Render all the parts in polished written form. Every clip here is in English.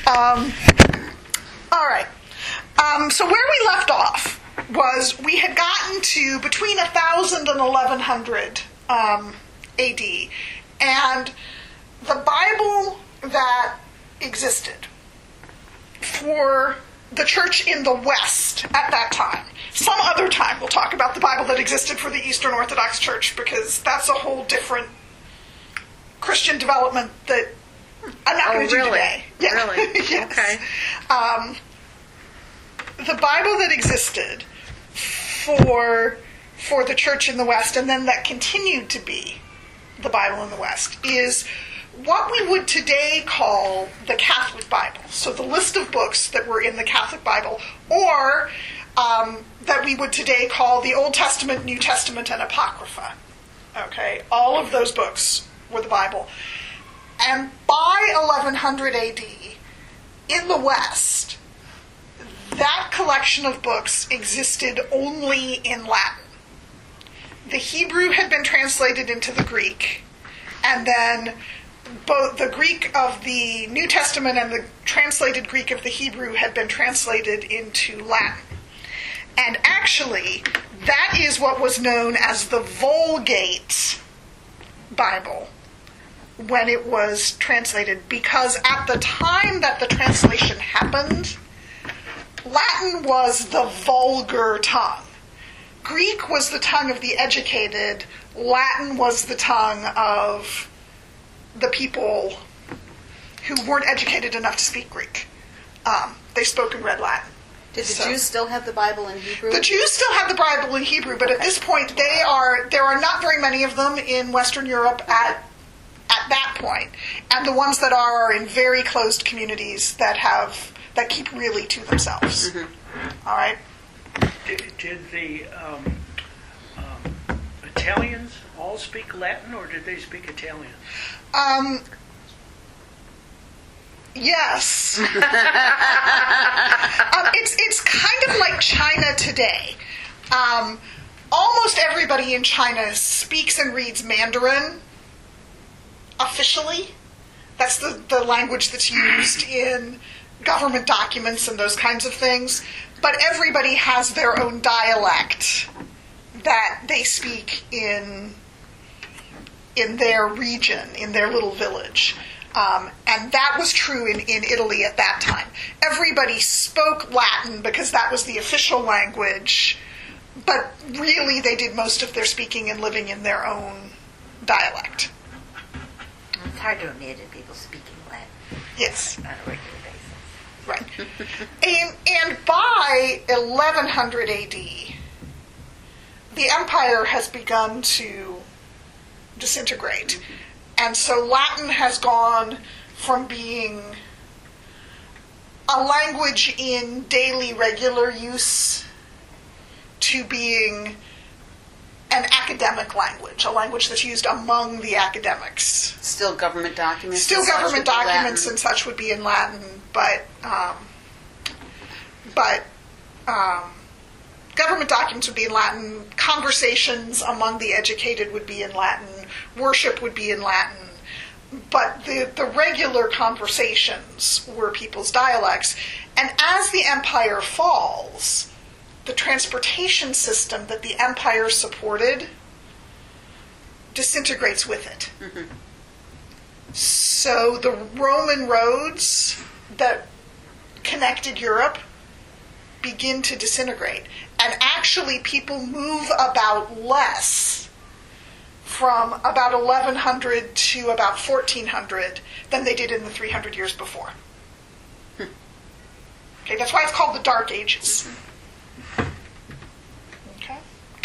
All right. So where we left off was we had gotten to between 1000 and 1100 AD, and the Bible that existed for the church in the West at that time. Some other time we'll talk about the Bible that existed for the Eastern Orthodox Church, because that's a whole different Christian development that I'm not going to do today. Yeah. Really? Yes. Okay. The Bible that existed for the church in the West, and then that continued to be the Bible in the West, is what we would today call the Catholic Bible. So the list of books that were in the Catholic Bible, or that we would today call the Old Testament, New Testament, and Apocrypha. Okay, all of those books were the Bible. And by 1100 AD, in the West, that collection of books existed only in Latin. The Hebrew had been translated into the Greek, and then both the Greek of the New Testament and the translated Greek of the Hebrew had been translated into Latin. And actually, that is what was known as the Vulgate Bible when it was translated, because at the time that the translation happened, Latin was the vulgar tongue. Greek was the tongue of the educated. Latin was the tongue of the people who weren't educated enough to speak Greek. They spoke and read Latin. Did the Jews still have the Bible in Hebrew? The Jews still have the Bible in Hebrew, but at this point there are not very many of them in Western Europe at that point. And the ones that are in very closed communities that keep really to themselves. Mm-hmm. All right? Did the Italians all speak Latin, or did they speak Italian? Yes. It's kind of like China today. Almost everybody in China speaks and reads Mandarin officially. That's the language that's used in government documents and those kinds of things. But everybody has their own dialect that they speak in their region, in their little village. And that was true in Italy at that time. Everybody spoke Latin because that was the official language, but really they did most of their speaking and living in their own dialect. It's hard to imagine people speaking Latin. Yes. On a regular basis. Right. And by 1100 AD, the empire has begun to disintegrate. And so Latin has gone from being a language in daily regular use to being an academic language, a language that's used among the academics. Still government documents? Still government documents and such would be in Latin, but government documents would be in Latin, conversations among the educated would be in Latin, worship would be in Latin, but the regular conversations were people's dialects. And as the empire falls, the transportation system that the empire supported disintegrates with it. Mm-hmm. So the Roman roads that connected Europe begin to disintegrate. And actually people move about less from about 1100 to about 1400 than they did in the 300 years before. Okay, that's why it's called the Dark Ages. Okay.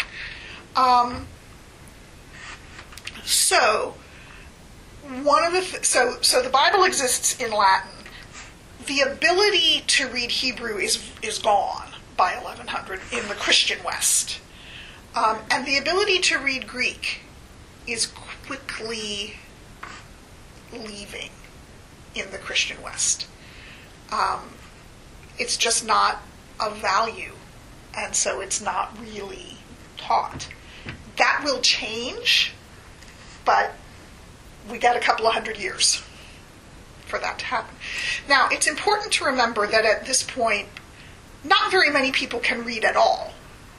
So one of the so the Bible exists in Latin. The ability to read Hebrew is gone by 1100 in the Christian West, and the ability to read Greek is quickly leaving in the Christian West. It's just not of value, and so it's not really taught. That will change, but we got a couple of hundred years for that to happen. Now, it's important to remember that at this point, not very many people can read at all.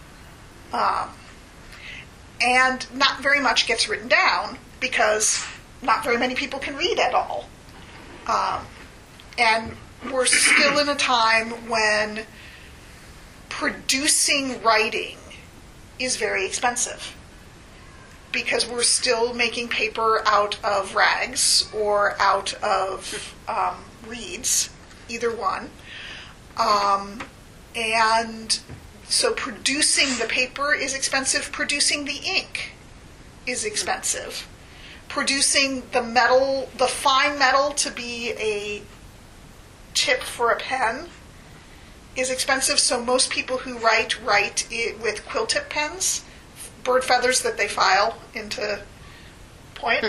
And not very much gets written down because not very many people can read at all. And we're still in a time when producing writing is very expensive because we're still making paper out of rags or out of reeds, either one. And so producing the paper is expensive. Producing the ink is expensive. Producing the metal, the fine metal to be a tip for a pen is expensive. So most people who write it with quill tip pens, bird feathers that they file into point.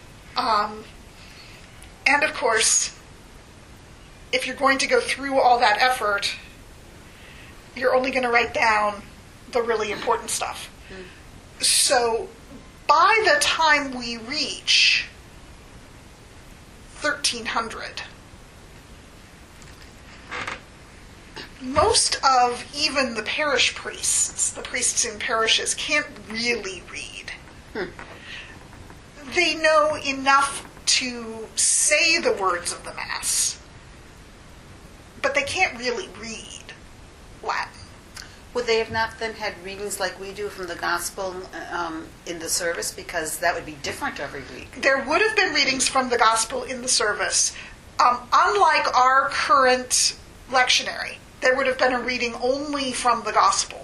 And of course, if you're going to go through all that effort, you're only going to write down the really important stuff. So by the time we reach 1300, most of even the parish priests, the priests in parishes, can't really read. They know enough to say the words of the Mass, but they can't really read Latin. Would they have not then had readings like we do from the Gospel in the service? Because that would be different every week. There would have been readings from the Gospel in the service. Unlike our current lectionary, there would have been a reading only from the Gospel.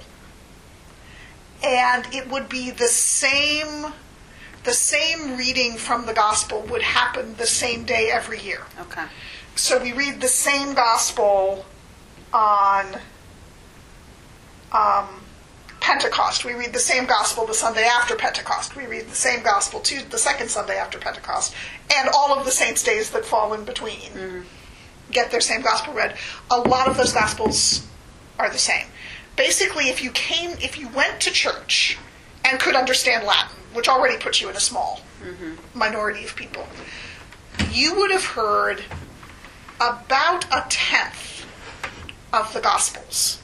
And it would be the same reading from the Gospel would happen the same day every year. Okay. So we read the same Gospel on Pentecost. We read the same Gospel the Sunday after Pentecost. We read the same Gospel the second Sunday after Pentecost. And all of the saints' days that fall in between get their same Gospel read. A lot of those Gospels are the same. Basically, if you went to church and could understand Latin, which already puts you in a small minority of people, you would have heard about a tenth of the Gospels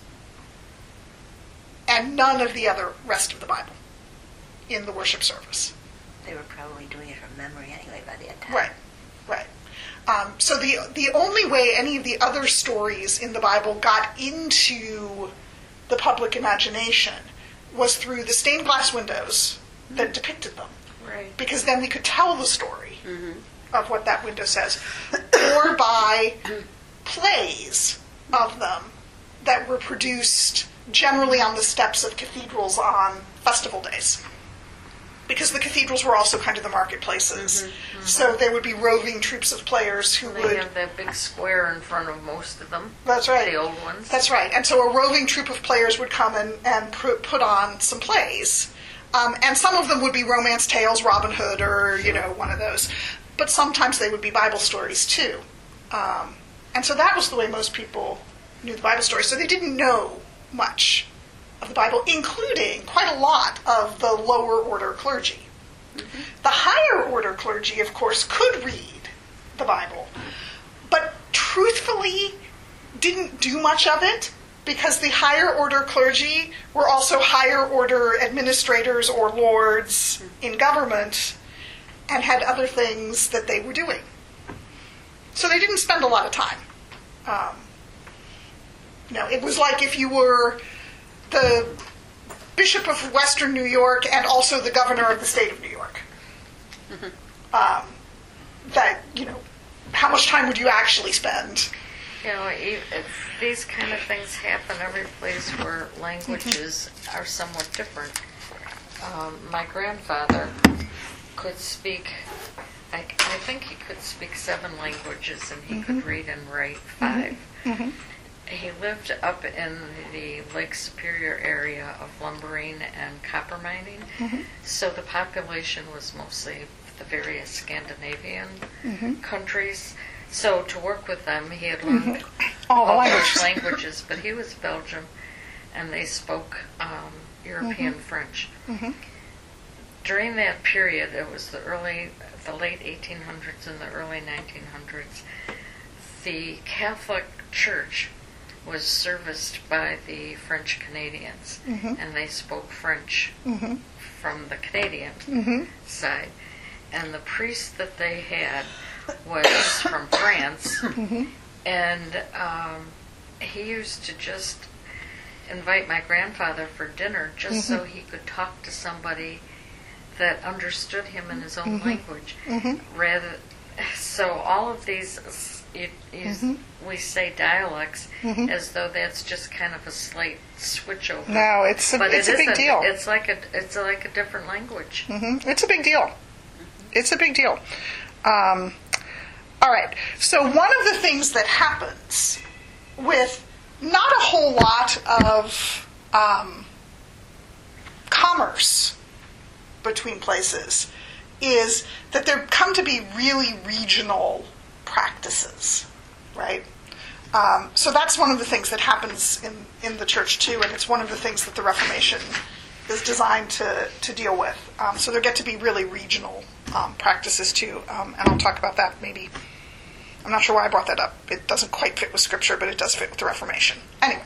and none of the other rest of the Bible in the worship service. They were probably doing it from memory anyway by that time. Right. So the only way any of the other stories in the Bible got into the public imagination was through the stained glass windows that depicted them. Right. Because then we could tell the story of what that window says. Or by plays of them that were produced generally on the steps of cathedrals on festival days. Because the cathedrals were also kind of the marketplaces. So there would be roving troops of players who They would... have that big square in front of most of them. That's right. The old ones. That's right. And so a roving troop of players would come and put on some plays. And some of them would be romance tales, Robin Hood, or, one of those. But sometimes they would be Bible stories, too. And so that was the way most people knew the Bible story. So they didn't know much of the Bible, including quite a lot of the lower order clergy. The higher order clergy, of course, could read the Bible, but truthfully didn't do much of it because the higher order clergy were also higher order administrators or lords in government and had other things that they were doing. So they didn't spend a lot of time. It was like if you were the Bishop of Western New York and also the governor of the state of New York. How much time would you actually spend? These kind of things happen every place where languages are somewhat different. My grandfather could speak, I think he could speak 7 languages, and he could read and write 5. He lived up in the Lake Superior area of lumbering and copper mining, so the population was mostly the various Scandinavian countries. So to work with them, he had learned all those languages, but he was Belgium, and they spoke European French. during that period, it was the late 1800s and the early 1900s, the Catholic Church was serviced by the French Canadians, and they spoke French from the Canadian side. And the priest that they had was from France, and he used to just invite my grandfather for dinner just so he could talk to somebody that understood him in his own language. So all of these, we say dialects as though that's just kind of a slight switch over. No, it's a big deal. It's like a different language. It's a big deal. It's a big deal. All right. So one of the things that happens with not a whole lot of commerce between places is that there come to be really regional practices, right? So that's one of the things that happens in the church too, and it's one of the things that the Reformation is designed to deal with. So there get to be really regional practices too, and I'll talk about that maybe. I'm not sure why I brought that up. It doesn't quite fit with Scripture, but it does fit with the Reformation. Anyway,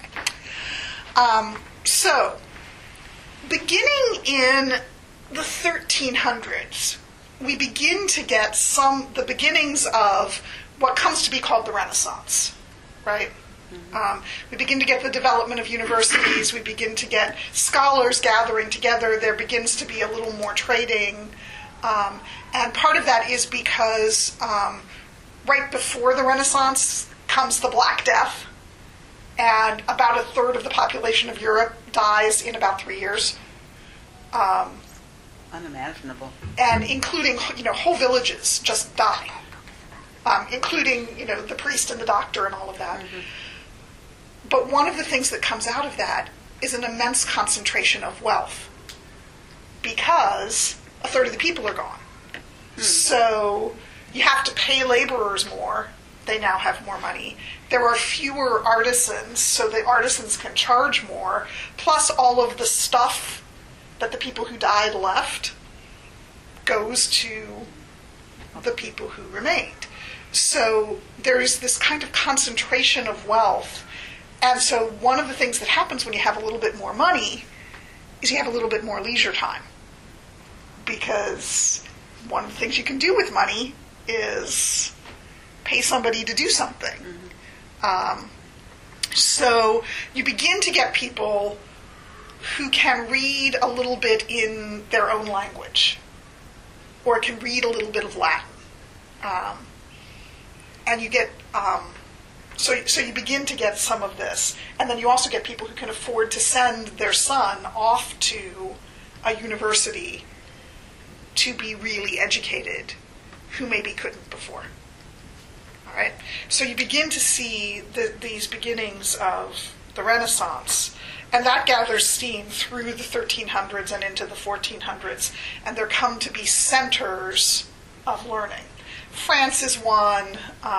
so beginning in the 1300s, we begin to get the beginnings of what comes to be called the Renaissance, right? We begin to get the development of universities. We begin to get scholars gathering together. There begins to be a little more trading. And part of that is because right before the Renaissance comes the Black Death, and about a third of the population of Europe dies in about 3 years. Unimaginable. And including, whole villages just die, including, the priest and the doctor and all of that. But one of the things that comes out of that is an immense concentration of wealth, because a third of the people are gone. So you have to pay laborers more. They now have more money. There are fewer artisans, so the artisans can charge more, plus all of the stuff that the people who died left goes to the people who remained. So there is this kind of concentration of wealth. And so one of the things that happens when you have a little bit more money is you have a little bit more leisure time. Because one of the things you can do with money is pay somebody to do something. So you begin to get people who can read a little bit in their own language, or can read a little bit of Latin. And you get, so you begin to get some of this. And then you also get people who can afford to send their son off to a university to be really educated, who maybe couldn't before. All right? So you begin to see these beginnings of the Renaissance. And that gathers steam through the 1300s and into the 1400s. And there come to be centers of learning. France is one,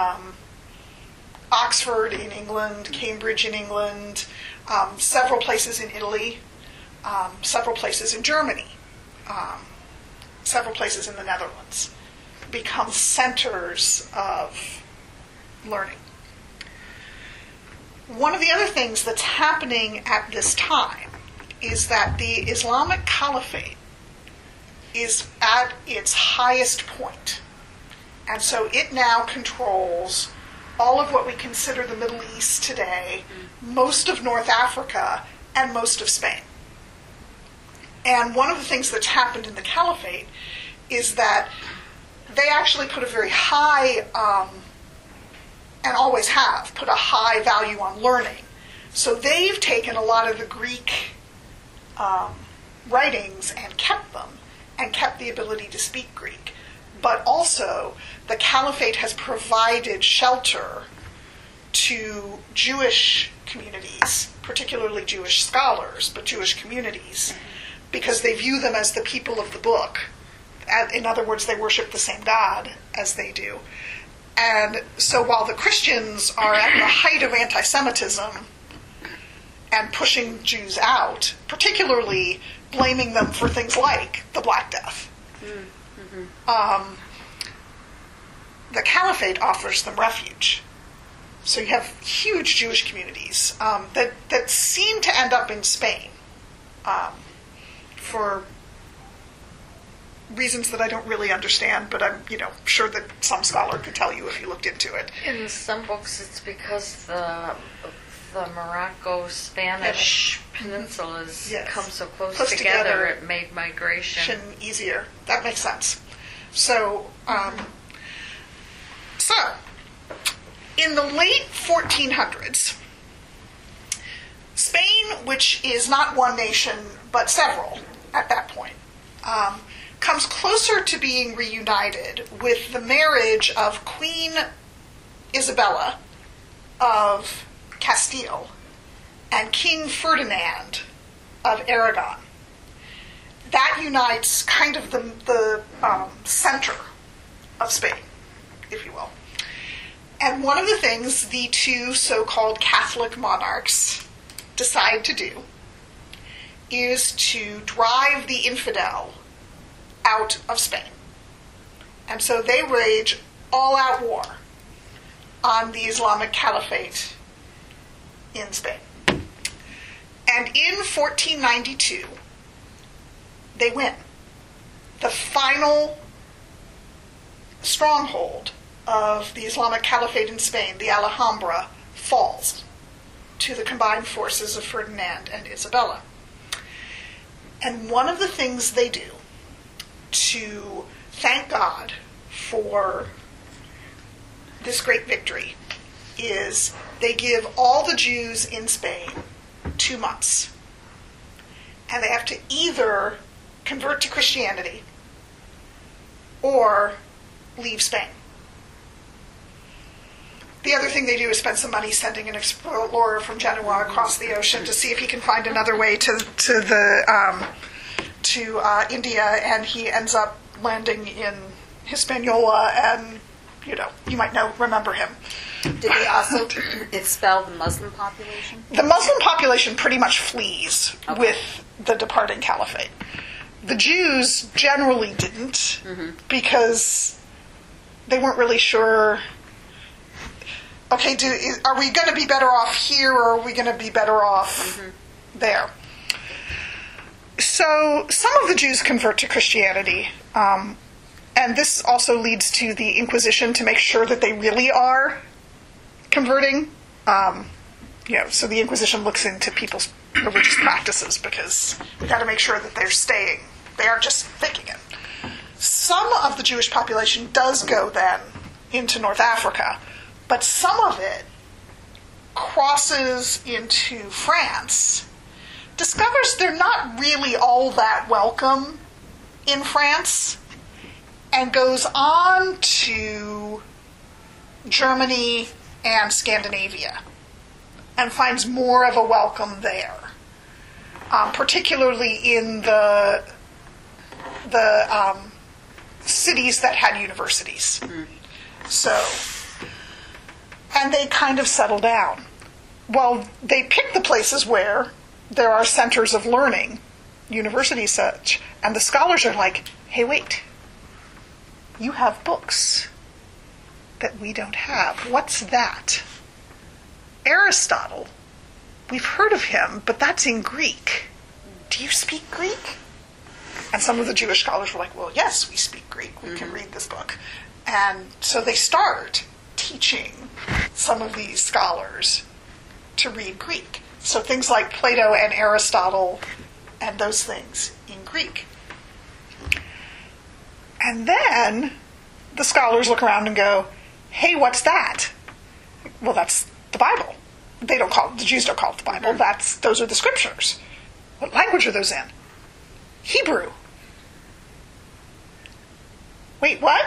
Oxford in England, Cambridge in England, several places in Italy, several places in Germany, several places in the Netherlands become centers of learning. One of the other things that's happening at this time is that the Islamic Caliphate is at its highest point. And so it now controls all of what we consider the Middle East today, most of North Africa, and most of Spain. And one of the things that's happened in the Caliphate is that they actually put a very high, and always have, put a high value on learning. So they've taken a lot of the Greek writings and kept them, and kept the ability to speak Greek. But also, the Caliphate has provided shelter to Jewish communities, particularly Jewish scholars, but Jewish communities, because they view them as the people of the book. In other words, they worship the same God as they do. And so while the Christians are at the height of anti-Semitism and pushing Jews out, particularly blaming them for things like the Black Death. The Caliphate offers them refuge. So you have huge Jewish communities that seem to end up in Spain for reasons that I don't really understand, but I'm sure that some scholar could tell you if you looked into it. In some books, it's because the Morocco-Spanish peninsulas come so close together, it made migration easier. That makes sense. So, in the late 1400s, Spain, which is not one nation but several at that point, comes closer to being reunited with the marriage of Queen Isabella of Castile and King Ferdinand of Aragon. That unites kind of the center of Spain, if you will. And one of the things the two so-called Catholic monarchs decide to do is to drive the infidel out of Spain. And so they wage all-out war on the Islamic Caliphate in Spain. And in 1492, they win. The final stronghold of the Islamic Caliphate in Spain, the Alhambra, falls to the combined forces of Ferdinand and Isabella. And one of the things they do to thank God for this great victory is they give all the Jews in Spain 2 months. And they have to either convert to Christianity or leave Spain. The other thing they do is spend some money sending an explorer from Genoa across the ocean to see if he can find another way to India, and he ends up landing in Hispaniola, and you might remember him. Did they also expel the Muslim population? The Muslim population pretty much flees with the departing caliphate. The Jews generally didn't, because they weren't really sure, okay, are we going to be better off here, or are we going to be better off there? So some of the Jews convert to Christianity, and this also leads to the Inquisition to make sure that they really are converting. So the Inquisition looks into people's religious practices, because we've got to make sure that they're staying. They aren't just faking it. Some of the Jewish population does go then into North Africa, but some of it crosses into France, discovers they're not really all that welcome in France, and goes on to Germany and Scandinavia and finds more of a welcome there, particularly in the cities that had universities. So, and they kind of settle down. Well, they pick the places where there are centers of learning, universities such, and the scholars are like, hey, wait, you have books that we don't have. What's that? Aristotle. We've heard of him, but that's in Greek. Do you speak Greek? And some of the Jewish scholars were like, well, yes, we speak Greek. We can read this book. And so they start teaching some of these scholars to read Greek. So things like Plato and Aristotle and those things in Greek. And then the scholars look around and go, hey, what's that? Well, that's the Bible. The Jews don't call it the Bible. Those are the scriptures. What language are those in? Hebrew. Wait, what?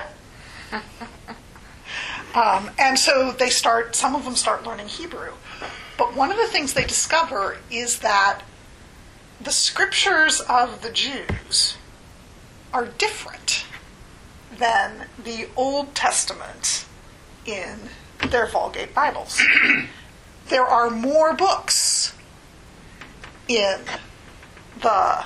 And so some of them start learning Hebrew. But one of the things they discover is that the scriptures of the Jews are different than the Old Testament in their Vulgate Bibles. There are more books in the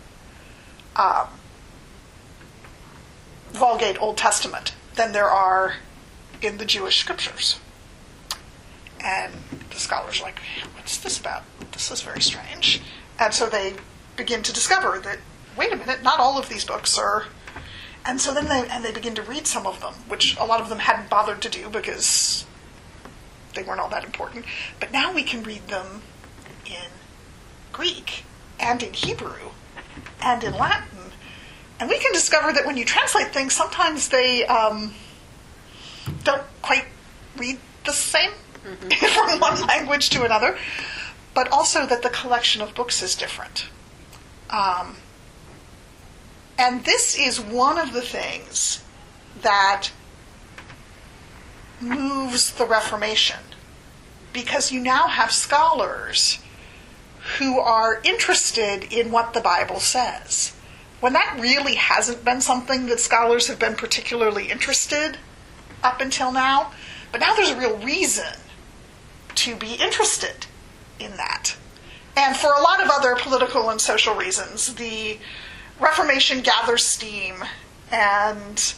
Vulgate Old Testament than there are in the Jewish scriptures. And the scholars are like, what's this about? This is very strange. And so they begin to discover that, wait a minute, not all of these books are... And so then they begin to read some of them, which a lot of them hadn't bothered to do because they weren't all that important. But now we can read them in Greek and in Hebrew and in Latin. And we can discover that when you translate things, sometimes they don't quite read the same from one language to another, but also that the collection of books is different. And this is one of the things that moves the Reformation, because you now have scholars who are interested in what the Bible says, when that really hasn't been something that scholars have been particularly interested up until now. But now there's a real reason to be interested in that. And for a lot of other political and social reasons, the Reformation gathers steam, and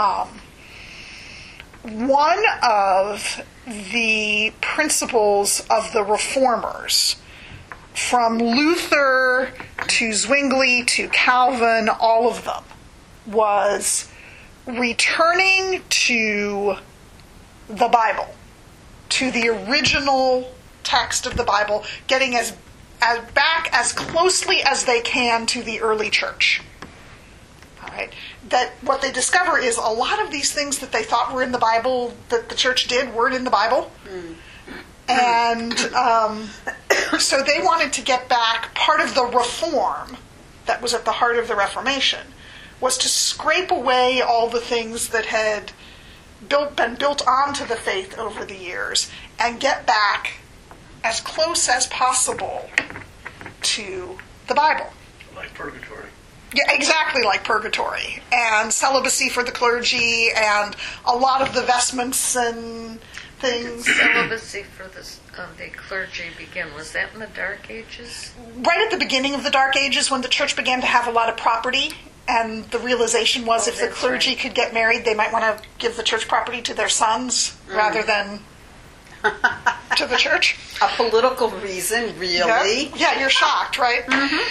one of the principles of the Reformers, from Luther to Zwingli to Calvin, all of them, was returning to the Bible, to the original text of the Bible, getting as back as closely as they can to the early church. All right? That what they discover is a lot of these things that they thought were in the Bible, that the church did, weren't in the Bible. And so they wanted to get back. Part of the reform that was at the heart of the Reformation was to scrape away all the things that had been built onto the faith over the years and get back as close as possible to the Bible. Like purgatory. Yeah, exactly like purgatory. And celibacy for the clergy, and a lot of the vestments and things. Celibacy for the clergy begin. Was that in the Dark Ages? Right at the beginning of the Dark Ages, when the church began to have a lot of property, and the realization was if the clergy could get married, they might want to give the church property to their sons rather than to the church. A political reason, really? Yeah, you're shocked, right?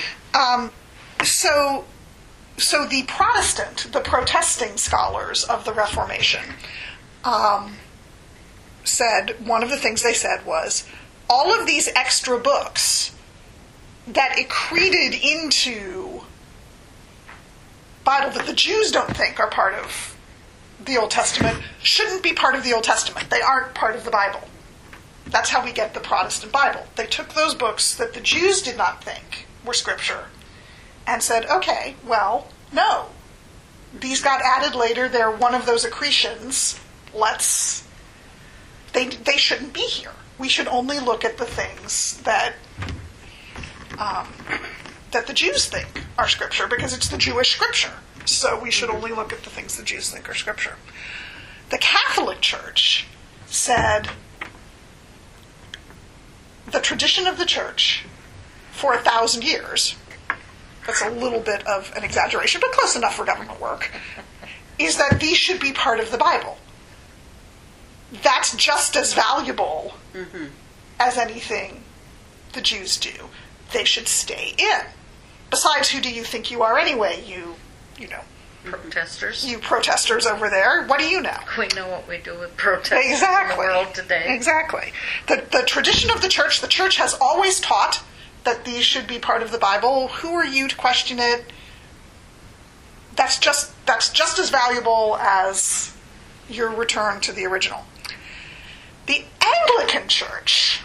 So the the protesting scholars of the Reformation said, one of the things they said was, all of these extra books that accreted into Bible that the Jews don't think are part of the Old Testament shouldn't be part of the Old Testament. They aren't part of the Bible. That's how we get the Protestant Bible. They took those books that the Jews did not think were Scripture and said, okay, well, no. These got added later. They're one of those accretions. They shouldn't be here. We should only look at the things that that the Jews think are Scripture, because it's the Jewish Scripture. So we should only look at the things the Jews think are Scripture. The Catholic Church said the tradition of the Church for 1,000 years, that's a little bit of an exaggeration, but close enough for government work, is that these should be part of the Bible. That's just as valuable as anything the Jews do. They should stay in. Besides, who do you think you are anyway? You know. Protesters. You protesters over there. What do you know? We know what we do with protests in the world today. Exactly. The tradition of the church has always taught that these should be part of the Bible. Who are you to question it? That's just as valuable as your return to the original. The Anglican Church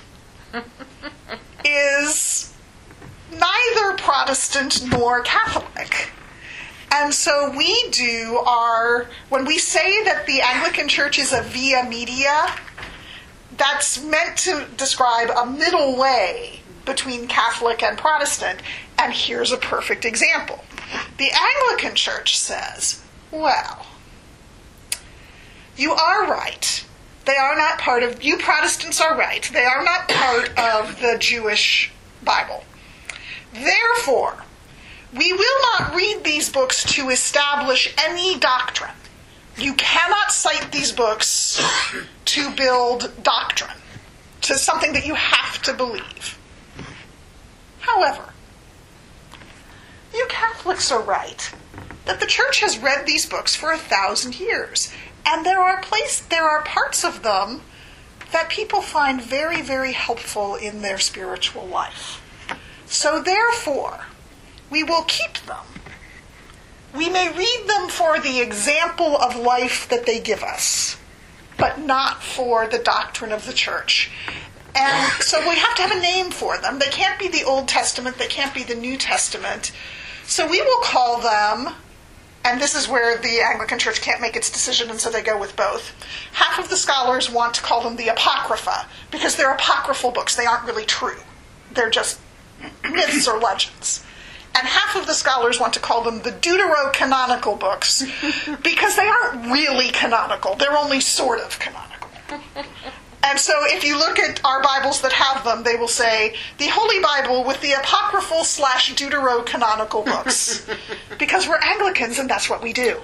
is neither Protestant nor Catholic. And so when we say that the Anglican Church is a via media, that's meant to describe a middle way between Catholic and Protestant. And here's a perfect example. The Anglican Church says, well, you are right. They are not part of, you Protestants are right. They are not part of the Jewish Bible. Therefore, we will not read these books to establish any doctrine. You cannot cite these books to build doctrine, to something that you have to believe. However, you Catholics are right that the Church has read these books for 1,000 years, and there are parts of them that people find very, very helpful in their spiritual life. So therefore, we will keep them. We may read them for the example of life that they give us, but not for the doctrine of the Church. And so we have to have a name for them. They can't be the Old Testament, they can't be the New Testament. So we will call them, and this is where the Anglican Church can't make its decision, and so they go with both. Half of the scholars want to call them the Apocrypha, because they're apocryphal books. They aren't really true. They're just myths or legends. And half of the scholars want to call them the deuterocanonical books, because they aren't really canonical. They're only sort of canonical. And so if you look at our Bibles that have them, they will say, the Holy Bible with the apocryphal / deuterocanonical books. Because we're Anglicans, and that's what we do.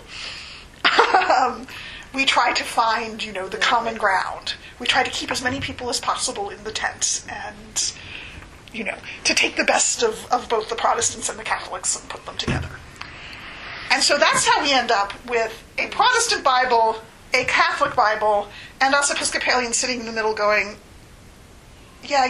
We try to find, the common ground. We try to keep as many people as possible in the tent, and, to take the best of both the Protestants and the Catholics and put them together. And so that's how we end up with a Protestant Bible, a Catholic Bible, and us Episcopalians sitting in the middle going, yeah.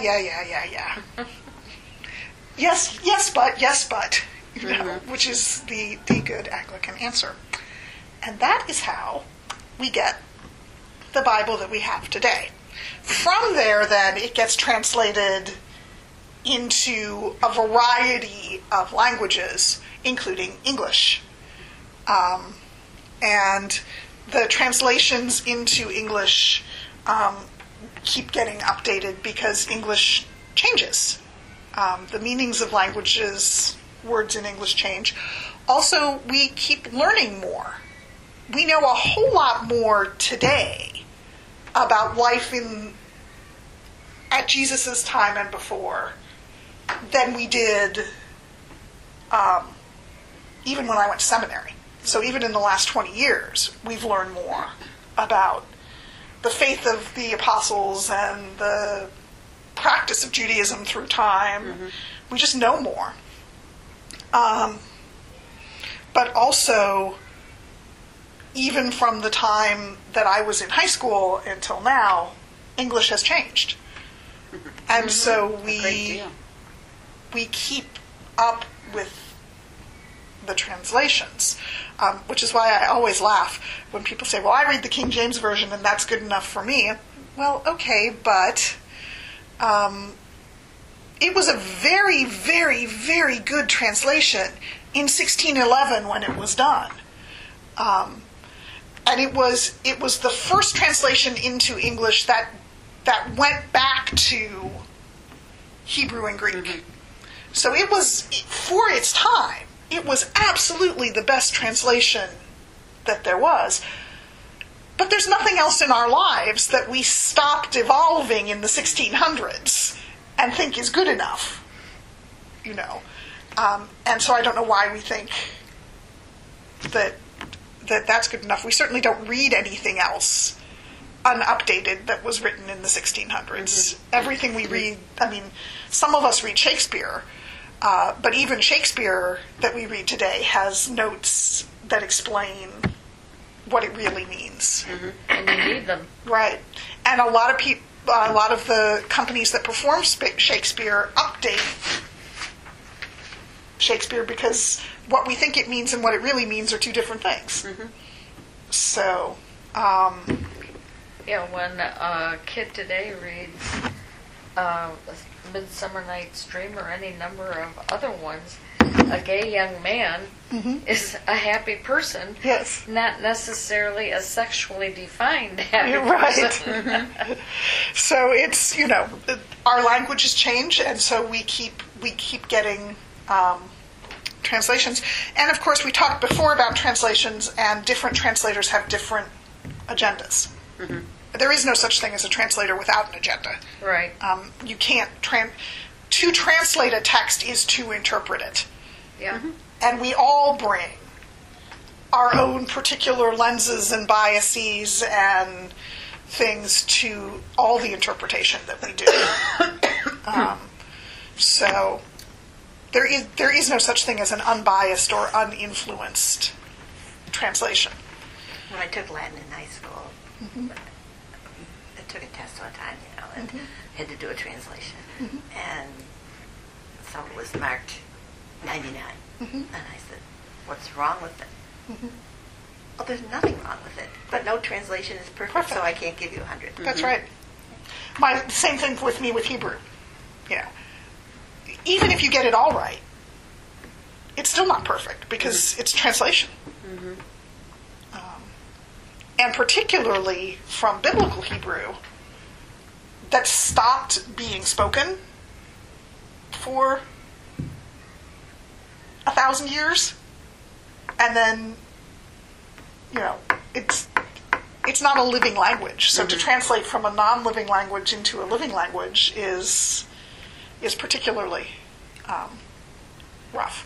yes, but, which is the good Anglican answer. And that is how we get the Bible that we have today. From there, then, it gets translated into a variety of languages, including English. And the translations into English keep getting updated because English changes. The meanings of languages, words in English change. Also, we keep learning more. We know a whole lot more today about life at Jesus' time and before than we did even when I went to seminary. So even in the last 20 years, we've learned more about the faith of the apostles and the practice of Judaism through time. Mm-hmm. We just know more. But also, even from the time that I was in high school until now, English has changed. And so we keep up with the translations, which is why I always laugh when people say, well, I read the King James Version and that's good enough for me. Well, okay, but it was a very, very, very good translation in 1611 when it was done. And it was the first translation into English that went back to Hebrew and Greek. Mm-hmm. So it was, for its time, it was absolutely the best translation that there was. But there's nothing else in our lives that we stopped evolving in the 1600s and think is good enough, And so I don't know why we think that that's good enough. We certainly don't read anything else unupdated that was written in the 1600s. Mm-hmm. Everything we read, some of us read Shakespeare, but even Shakespeare that we read today has notes that explain what it really means. Mm-hmm. And you need them. Right. And a lot of the companies that perform Shakespeare update Shakespeare because what we think it means and what it really means are two different things. Mm-hmm. So, when a kid today reads Midsummer Night's Dream or any number of other ones, a gay young man mm-hmm. is a happy person. Yes. Not necessarily a sexually defined happy Right. person. Mm-hmm. So it's, our languages change, and so we keep getting translations. And of course, we talked before about translations, and different translators have different agendas. Mm-hmm. There is no such thing as a translator without an agenda. Right. You can't to translate a text is to interpret it. Yeah. And we all bring our own particular lenses and biases and things to all the interpretation that we do. So there is no such thing as an unbiased or uninfluenced translation. When I took Latin in high school, I took a test one time, and had to do a translation. And so it was marked 99. And I said, what's wrong with it? Well, there's nothing wrong with it. But no translation is perfect, so I can't give you 100. That's right. Same thing with me with Hebrew. Even if you get it all right, it's still not perfect because it's translation. And particularly from biblical Hebrew, that stopped being spoken for 1,000 years, and then, it's not a living language. So to translate from a non-living language into a living language is particularly rough.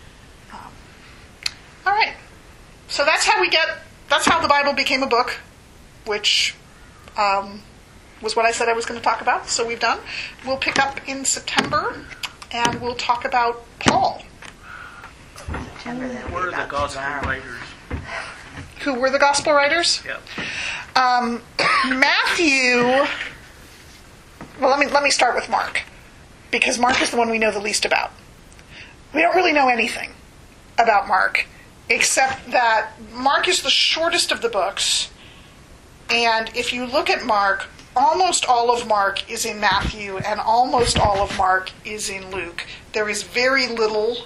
All right. So that's how the Bible became a book, which was what I said I was going to talk about. So we've done. We'll pick up in September, and we'll talk about Paul. September, that'll be Were the about gospel tomorrow. writers? Who were the gospel writers? Yeah. Matthew. Well, let me start with Mark, because Mark is the one we know the least about. We don't really know anything about Mark, except that Mark is the shortest of the books, and if you look at Mark, almost all of Mark is in Matthew, and almost all of Mark is in Luke. There is very little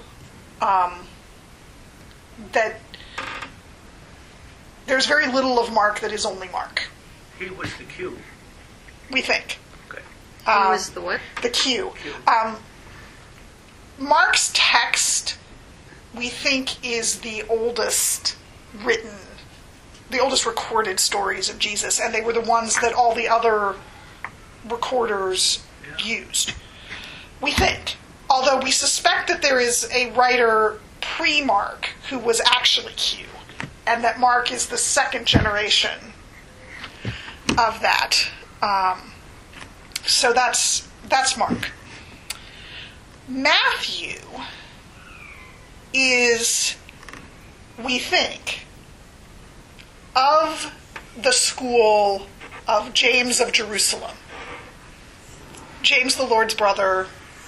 there's very little of Mark that is only Mark, He was the Q. we think. Okay. Who was the what? The Q. Mark's text, we think, is the oldest recorded stories of Jesus, and they were the ones that all the other recorders used. We think. Although we suspect that there is a writer pre-Mark who was actually Q, and that Mark is the second generation of that. So that's Mark. Matthew is, we think, of the school of James of Jerusalem. James, the Lord's brother,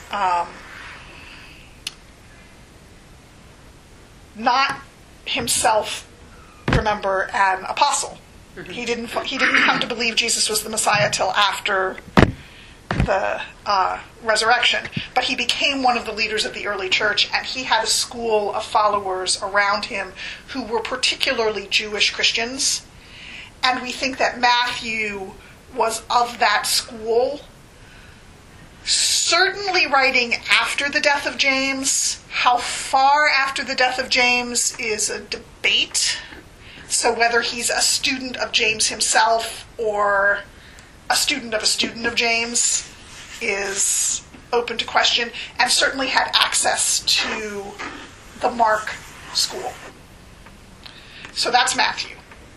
not himself, remember, an apostle. He didn't come to believe Jesus was the Messiah till after the resurrection, but he became one of the leaders of the early church, and he had a school of followers around him who were particularly Jewish Christians, and we think that Matthew was of that school, certainly writing after the death of James. How far after the death of James is a debate. So whether he's a student of James himself or a student of James is open to question, and certainly had access to the Mark school. So that's Matthew.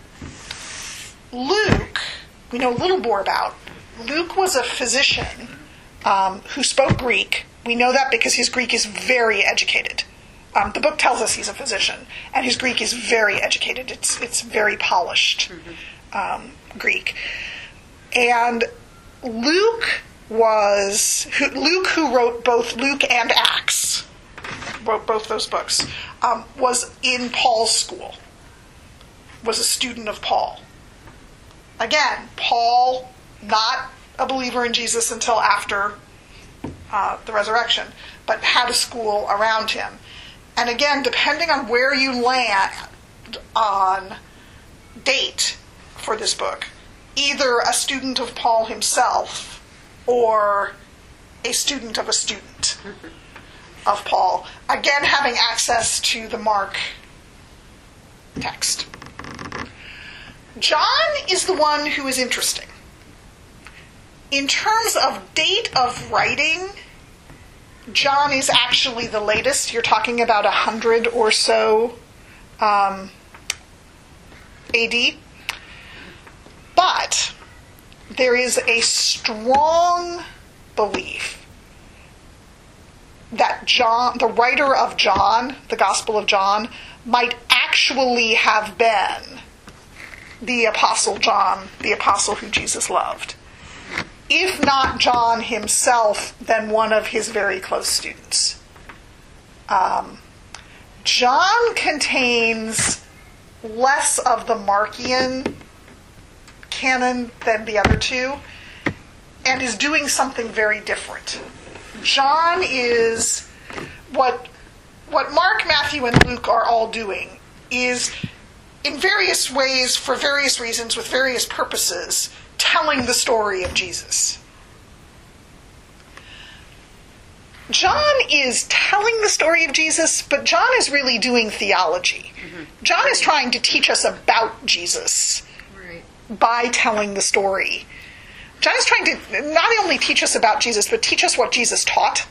Luke, we know a little more about. Luke was a physician who spoke Greek. We know that because his Greek is very educated. The book tells us he's a physician, and his Greek is very educated. It's very polished Greek. And Luke, who wrote both Luke and Acts, wrote both those books, was in Paul's school, was a student of Paul. Again, Paul, not a believer in Jesus until after the resurrection, but had a school around him. And again, depending on where you land on date for this book, either a student of Paul himself or a student of Paul, again having access to the Mark text. John is the one who is interesting. In terms of date of writing, John is actually the latest. You're talking about 100 or so AD. But there is a strong belief that John, the writer of John, the Gospel of John, might actually have been the Apostle John, the apostle who Jesus loved. If not John himself, then one of his very close students. John contains less of the Markian canon than the other two, and is doing something very different. John is what Mark, Matthew, and Luke are all doing is, in various ways, for various reasons, with various purposes, telling the story of Jesus. John is telling the story of Jesus, but John is really doing theology. John is trying to teach us about Jesus by telling the story. John is trying to not only teach us about Jesus, but teach us what Jesus taught,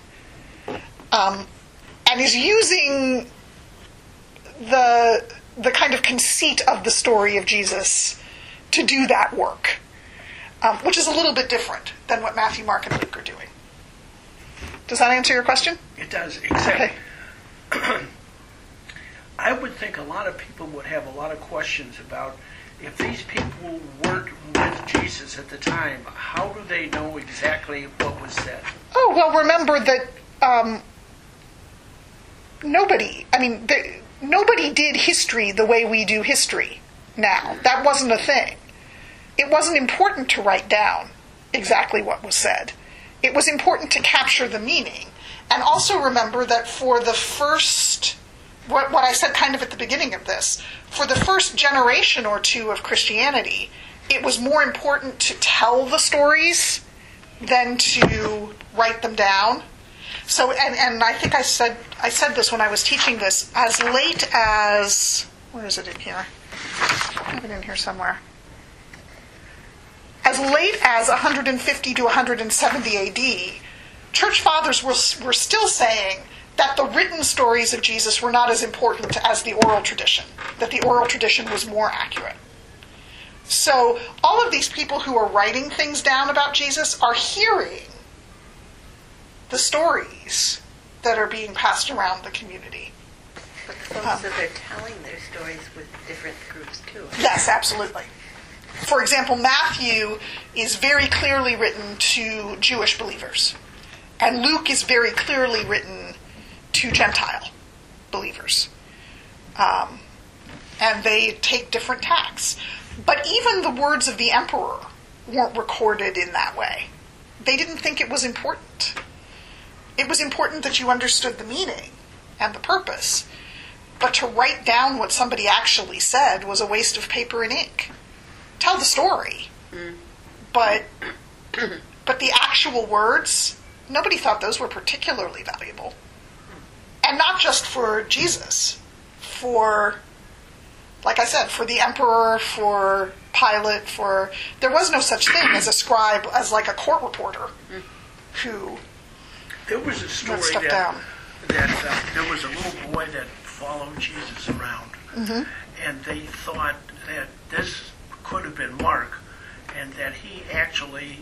and is using the kind of conceit of the story of Jesus to do that work, which is a little bit different than what Matthew, Mark, and Luke are doing. Does that answer your question? It does, exactly. Okay. I would think a lot of people would have a lot of questions about if these people weren't with Jesus at the time, how do they know exactly what was said? Oh, well, remember that nobody did history the way we do history now. That wasn't a thing. It wasn't important to write down exactly what was said. It was important to capture the meaning. And also remember that for the first, what I said kind of at the beginning of this, for the first generation or two of Christianity, it was more important to tell the stories than to write them down. So, and I think I said this when I was teaching this, as late as, where is it in here? I have it in here somewhere. As late as 150 to 170 AD, church fathers were still saying that the written stories of Jesus were not as important as the oral tradition, that the oral tradition was more accurate. So all of these people who are writing things down about Jesus are hearing the stories that are being passed around the community. But the folks that they're telling their stories with different groups too. Yes, absolutely. For example, Matthew is very clearly written to Jewish believers, and Luke is very clearly written to Gentile believers. And they take different tacks. But even the words of the emperor weren't recorded in that way. They didn't think it was important. It was important that you understood the meaning and the purpose. But to write down what somebody actually said was a waste of paper and ink. Tell the story. But the actual words, nobody thought those were particularly valuable. And not just for Jesus. For, like I said, for the emperor, for Pilate, there was no such thing as a scribe, as like a court reporter who There was a story wrote stuff that down. There was a little boy that followed Jesus around, and they thought that this could have been Mark, and that he actually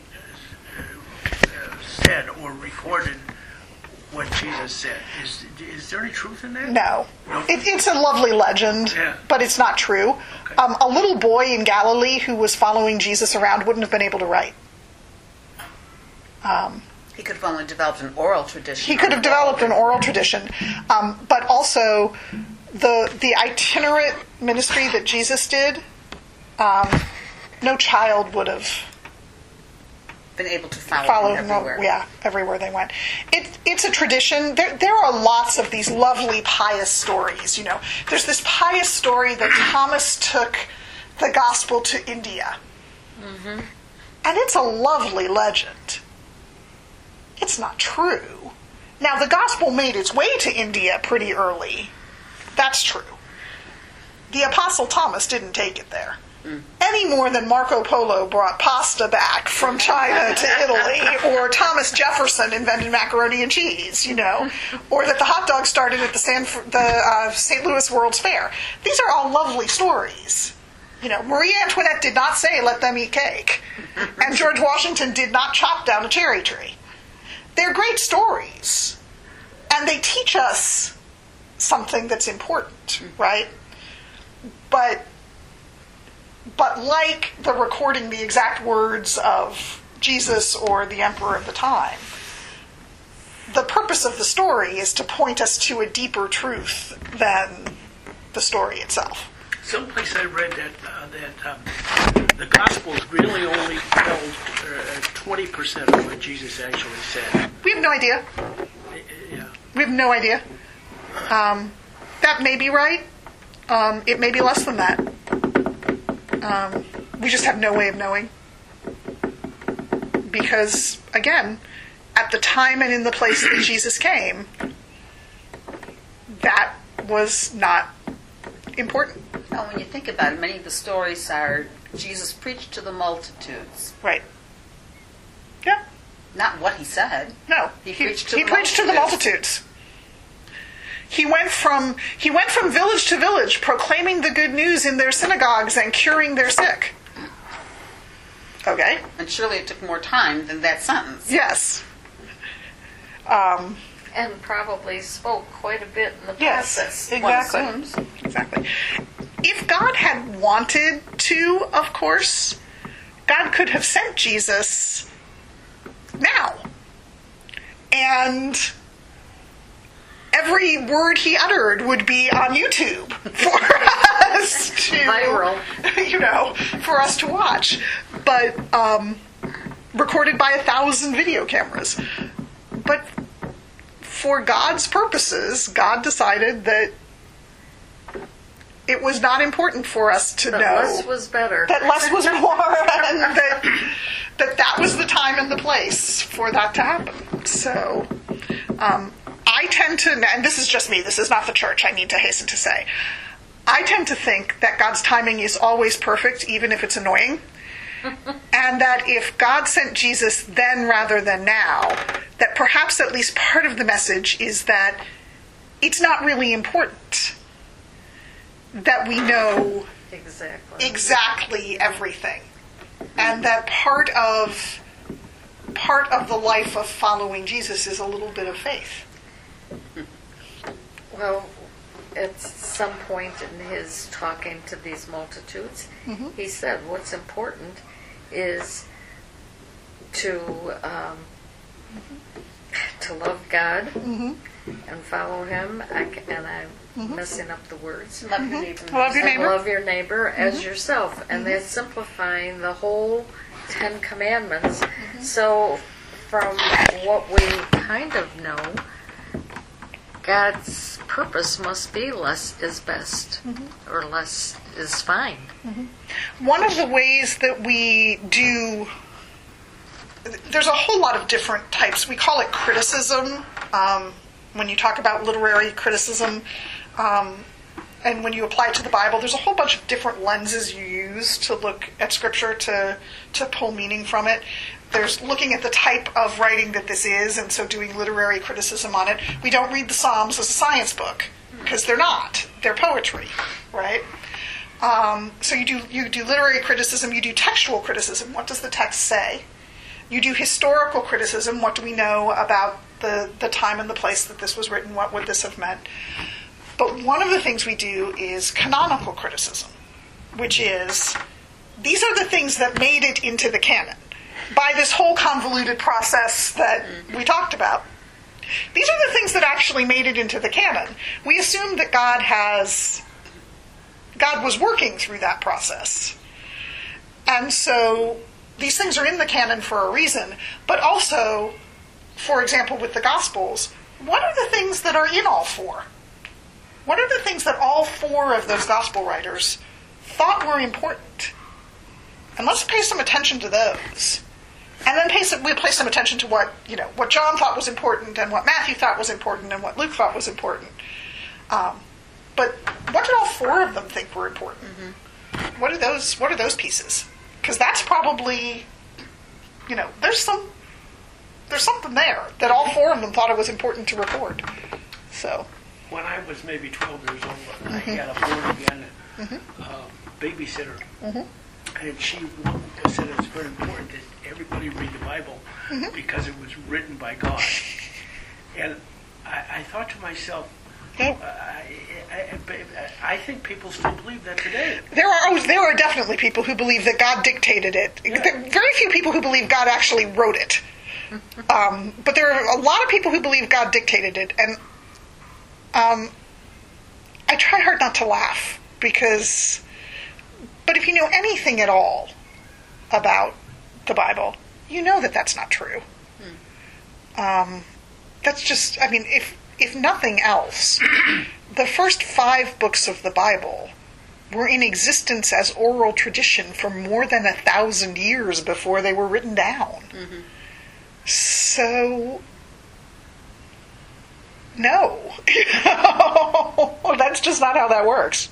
said or recorded what Jesus said. Is there any truth in that? No. It's a lovely legend, but it's not true. Okay. A little boy in Galilee who was following Jesus around wouldn't have been able to write. He could have only developed an oral tradition. He could have developed an oral tradition, but also the itinerant ministry that Jesus did, no child would have been able to follow him everywhere. Everywhere they went. It's a tradition. There are lots of these lovely pious stories. You know, there's this pious story that Thomas took the gospel to India, and it's a lovely legend. It's not true. Now, the gospel made its way to India pretty early. That's true. The Apostle Thomas didn't take it there. any more than Marco Polo brought pasta back from China to Italy, or Thomas Jefferson invented macaroni and cheese, or that the hot dog started at the St. Louis World's Fair. These are all lovely stories. Marie Antoinette did not say, "Let them eat cake," and George Washington did not chop down a cherry tree. They're great stories, and they teach us something that's important, right? But like the recording the exact words of Jesus or the emperor of the time, the purpose of the story is to point us to a deeper truth than the story itself. Someplace I read that the Gospels really only held 20% of what Jesus actually said. We have no idea. Yeah. We have no idea. That may be right. It may be less than that. We just have no way of knowing. Because, again, at the time and in the place that Jesus came, that was not important. Now, when you think about it, many of the stories are Jesus preached to the multitudes. Right. Yeah. Not what he said. No. He preached to the multitudes. He went from village to village, proclaiming the good news in their synagogues and curing their sick. Okay. And surely it took more time than that sentence. Yes. And probably spoke quite a bit in the process. Yes, exactly. Exactly. If God had wanted to, of course, God could have sent Jesus now. And every word he uttered would be on YouTube for us to viral, for us to watch. But recorded by 1,000 video cameras. But for God's purposes, God decided that it was not important for us to know less was better. That less was more, and that was the time and the place for that to happen. So, I tend to, and this is just me, this is not the church, I need to hasten to say, I tend to think that God's timing is always perfect, even if it's annoying. And that if God sent Jesus then rather than now, that perhaps at least part of the message is that it's not really important that we know exactly everything. And that part of the life of following Jesus is a little bit of faith. Well, at some point in his talking to these multitudes, he said what's important is to love God and follow him. I'm messing up the words. Love your neighbor. Love your neighbor as yourself. And that's simplifying the whole 10 Commandments. So from what we kind of know, God's purpose must be less is best, or less is fine. One of the ways that we do, there's a whole lot of different types. We call it criticism. When you talk about literary criticism, and when you apply it to the Bible, there's a whole bunch of different lenses you use to look at Scripture, to pull meaning from it. There's looking at the type of writing that this is, and so doing literary criticism on it. We don't read the Psalms as a science book, because they're not. They're poetry, right? So you do literary criticism, you do textual criticism. What does the text say? You do historical criticism. What do we know about the time and the place that this was written? What would this have meant? But one of the things we do is canonical criticism, which is, these are the things that made it into the canon by this whole convoluted process that we talked about. These are the things that actually made it into the canon. We assume that God was working through that process. And so these things are in the canon for a reason, but also, for example, with the Gospels, what are the things that are in all four? What are the things that all four of those Gospel writers thought were important? And let's pay some attention to those. And then we'll pay some attention to what John thought was important, and what Matthew thought was important, and what Luke thought was important. But what did all four of them think were important? what are those pieces? Because that's probably, there's something there that all four of them thought it was important to record. So when I was maybe 12 years old, I had a born-again babysitter, and she said it's very important that everybody read the Bible because it was written by God. And I thought to myself, I think people still believe that today. There are definitely people who believe that God dictated it. Yeah. There are very few people who believe God actually wrote it. But there are a lot of people who believe God dictated it. And I try hard not to laugh but if you know anything at all about the Bible, you know that that's not true. That's just, if nothing else, the first 5 books of the Bible were in existence as oral tradition for more than 1,000 years before they were written down. So, no. That's just not how that works.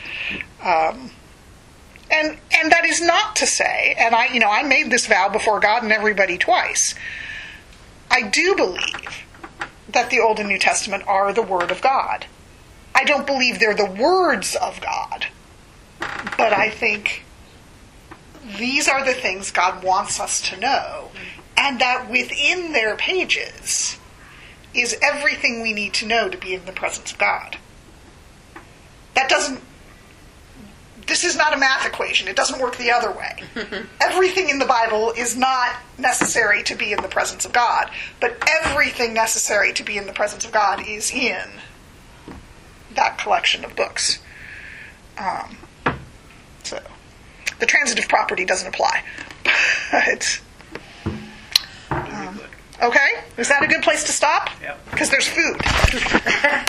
And that is not to say, and I made this vow before God and everybody twice, I do believe that the Old and New Testament are the Word of God. I don't believe they're the words of God, but I think these are the things God wants us to know, and that within their pages is everything we need to know to be in the presence of God. This is not a math equation. It doesn't work the other way. Everything in the Bible is not necessary to be in the presence of God, but everything necessary to be in the presence of God is in that collection of books. So, the transitive property doesn't apply. But, Very good. okay? Is that a good place to stop? Yep. Because there's food.